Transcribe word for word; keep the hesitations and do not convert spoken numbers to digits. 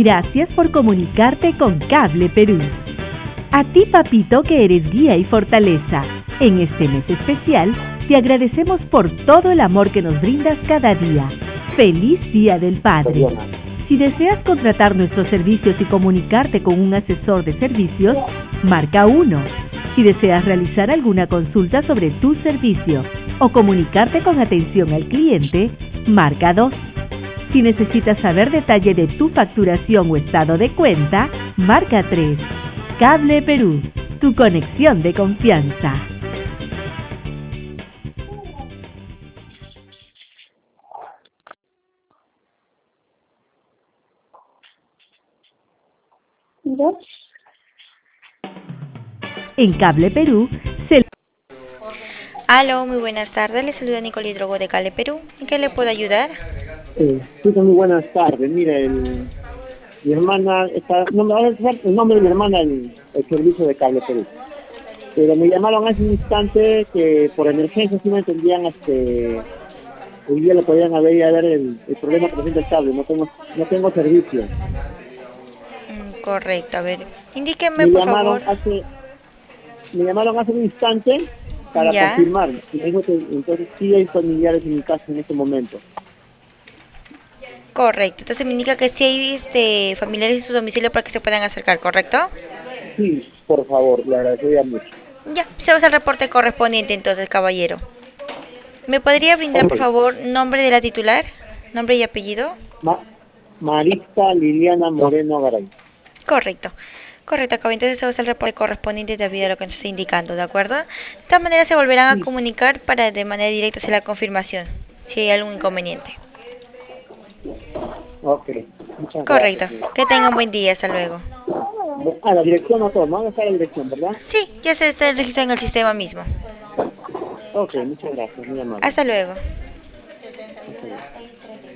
Gracias por comunicarte con Cable Perú. A ti, papito, que eres guía y fortaleza. En este mes especial, te agradecemos por todo el amor que nos brindas cada día. ¡Feliz Día del Padre! Si deseas contratar nuestros servicios y comunicarte con un asesor de servicios, marca uno. Si deseas realizar alguna consulta sobre tu servicio o comunicarte con atención al cliente, marca dos. Si necesitas saber detalle de tu facturación o estado de cuenta, marca tres. Cable Perú, tu conexión de confianza. ¿Ya? En Cable Perú, se... Aló, muy buenas tardes. Le saluda Nicole Drogo de Cable Perú. ¿En qué le puedo ayudar? Sí, sí, muy buenas tardes. Mira, el, mi hermana, está, no me va a decir el nombre de mi hermana, el, el servicio de Cable Perú. Pero me llamaron hace un instante que por emergencia sí me entendían, este, hoy día le podían haber ido a ver el, el problema que presenta el cable. No tengo, no tengo servicio. Mm, correcto, a ver, indíqueme Me por favor. llamaron hace, me llamaron hace un instante para Ya, confirmar. Y me dijo que entonces sí hay familiares en mi casa en este momento. correcto. Entonces me indica que sí hay este, familiares en su domicilio para que se puedan acercar, ¿correcto? Sí, por favor, le agradecería mucho. Ya, se va a hacer el reporte correspondiente entonces, caballero. ¿Me podría brindar por Ok. favor nombre de la titular? ¿Nombre y apellido? Ma- Marista Liliana Moreno Garay. Correcto. Correcto, acá entonces se va a hacer el reporte correspondiente debido a lo que nos está indicando, ¿de acuerdo? De todas maneras se volverán a Sí, comunicar para de manera directa hacer la confirmación, si hay algún inconveniente. ok. Muchas Correcto. gracias. Señor. Que tengan buen día, hasta luego. Ah, la dirección no todo, no está la dirección, ¿verdad? Sí, ya se está registrando en el sistema mismo. Ok, muchas gracias, muy amable. Hasta luego. Hasta luego.